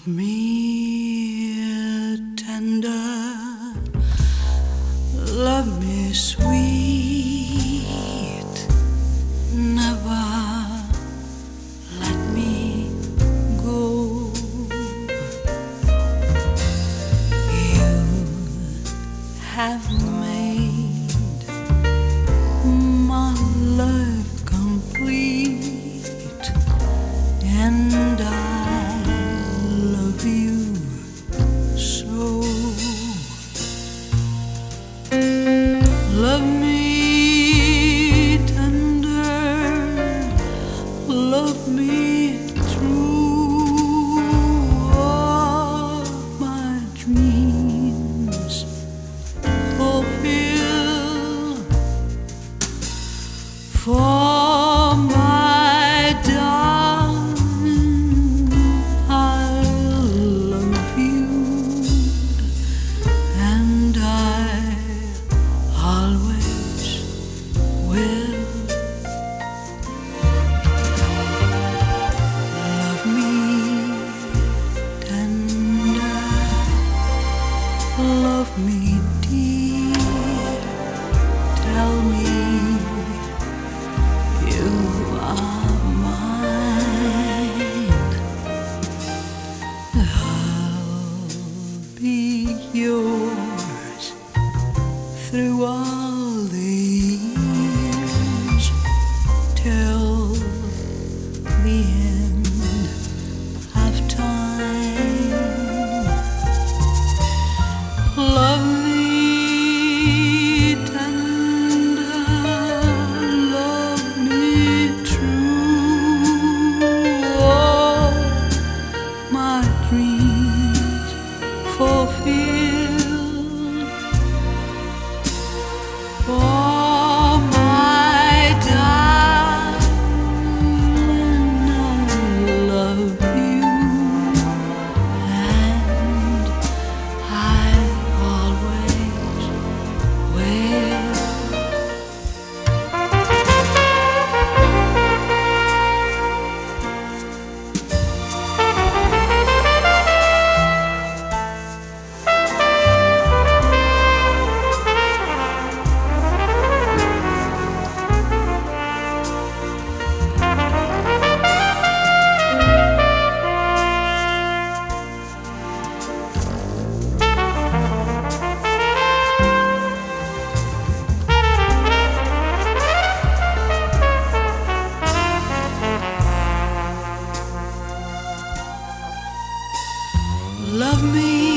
Love me tender, love me sweet, never let me go. You have made my life complete, and I love you so. Love me tender, love me true, all my dreams fulfill. For my darling, I love you, and I always will. Love me tender, love me dear, tell me you are mine. I'll be yours through all the years, till the end of time. Love me tender, love me true, all my dreams fulfill. For my darling, I love you, and I always will. Love me